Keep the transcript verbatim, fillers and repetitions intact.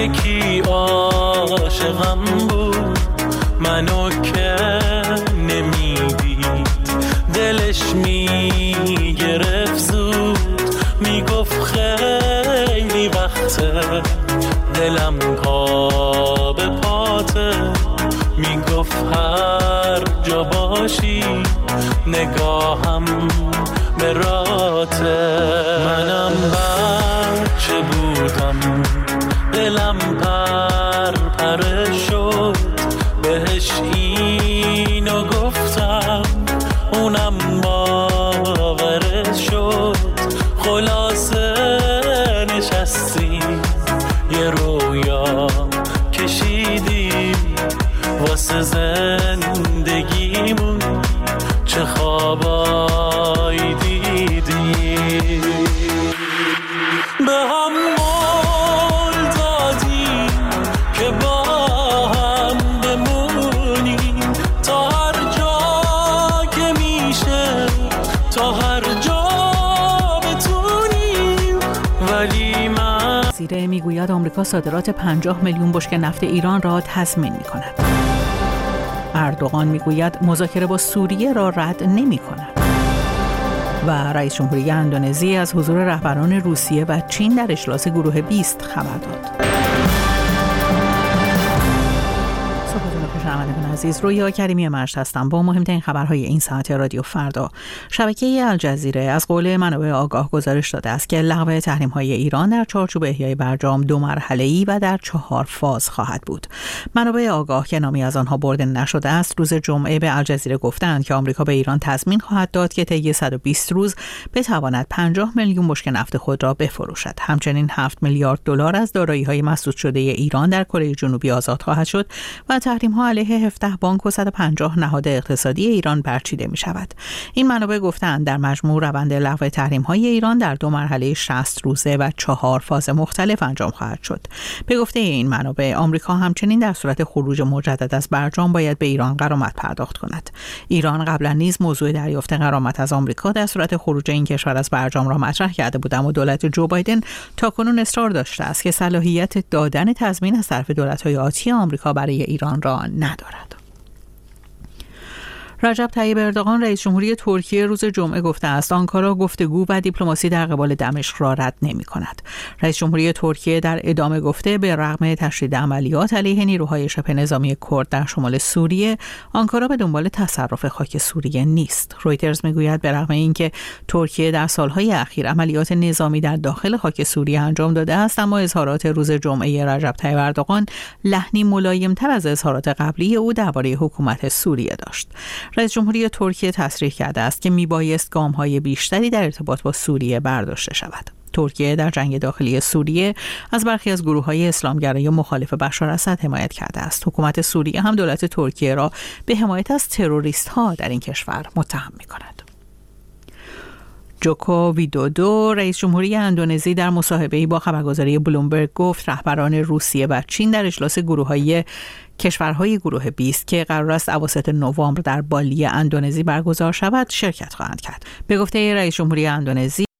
یکی عاشقم بود منو که نمیدید، دلش میگرفت زود، میگفت خیلی وقته دلم پا به پاته، میگفت هر جا باشی نگاهم به راته. منم بچه بودم دلم پر پر شد، بهش اینو گفتم اونم باورش شد، خلاصه نشستیم یه رویا کشیدیم واسه زندگیمون چه خوابایی دیدیم. به هم قول دادیم که با هم بمونیم تا هر جا که میشه، تا هر جا بتونیم، ولی من وزیر میگوید آمریکا صادرات پنجاه میلیون بشکه نفت ایران را تضمین می‌کند. اردوغان میگوید مذاکره با سوریه را رد نمی‌کند. و رئیس جمهوری اندونزی از حضور رهبران روسیه و چین در اجلاس گروه بیست خبر داد. شنوندگان عزیز، رویا کریمی مشت هستم با مهمترین خبرهای این ساعت رادیو فردا. شبکه الجزیره از قول منابع آگاه گزارش داده است که لغو تحریم‌های ایران در چارچوب احیای برجام دو مرحله‌ای و در چهار فاز خواهد بود. منابع آگاه که نامی از آنها برده نشده است روز جمعه به الجزیره گفتند که آمریکا به ایران تضمین خواهد داد که طی صد و بیست روز بتواند پنجاه میلیون بشکه نفت خود را بفروشد. همچنین هفت میلیارد دلار از دارایی‌های مسدود شده ایران در کره جنوبی آزاد خواهد شد و تحریم‌ها علیه هفده بانک و صد و پنجاه نهاد اقتصادی ایران برچیده می شود. این منابع گفتند در مجموع روند لغو تحریم‌های ایران در دو مرحله شصت روزه و چهار فاز مختلف انجام خواهد شد. به گفته این منابع آمریکا همچنین در صورت خروج مجدد از برجام باید به ایران غرامت پرداخت کند. ایران قبلا نیز موضوع دریافت غرامت از آمریکا در صورت خروج این کشور از برجام را مطرح کرده بود، اما دولت جو بایدن تاکنون اصرار داشته است که صلاحیت دادن تضمین از طرف دولت‌های آتی آمریکا برای ایران را ندارد. رجب طیب اردوغان رئیس جمهوری ترکیه روز جمعه گفته است آنکارا گفتگو و دیپلماسی در قبال دمشق را رد نمی‌کند. رئیس جمهوری ترکیه در ادامه گفته به رغم تشدید عملیات علیه نیروهای شبه نظامی کرد در شمال سوریه، آنکارا به دنبال تصرف خاک سوریه نیست. رویترز میگوید به رغم اینکه ترکیه در سالهای اخیر عملیات نظامی در داخل خاک سوریه انجام داده است، اما اظهارات روز جمعه رجب طیب اردوغان لحنی ملایم‌تر از اظهارات قبلی او درباره حکومت سوریه داشت. رئیس جمهوری ترکیه تصریح کرده است که میبایست گام‌های بیشتری در ارتباط با سوریه برداشته شود. ترکیه در جنگ داخلی سوریه از برخی از گروه‌های اسلامگرای مخالف بشار اسد حمایت کرده است. حکومت سوریه هم دولت ترکیه را به حمایت از تروریست‌ها در این کشور متهم می‌کند. جوکو ویدودو رئیس جمهوری اندونزی در مصاحبه‌ای با خبرگزاری بلومبرگ گفت رهبران روسیه و چین در اجلاس گروه‌های کشورهای گروه بیست که قرار است اواسط نوامبر در بالی اندونزی برگزار شود شرکت خواهند کرد. به گفته رئیس جمهوری اندونزی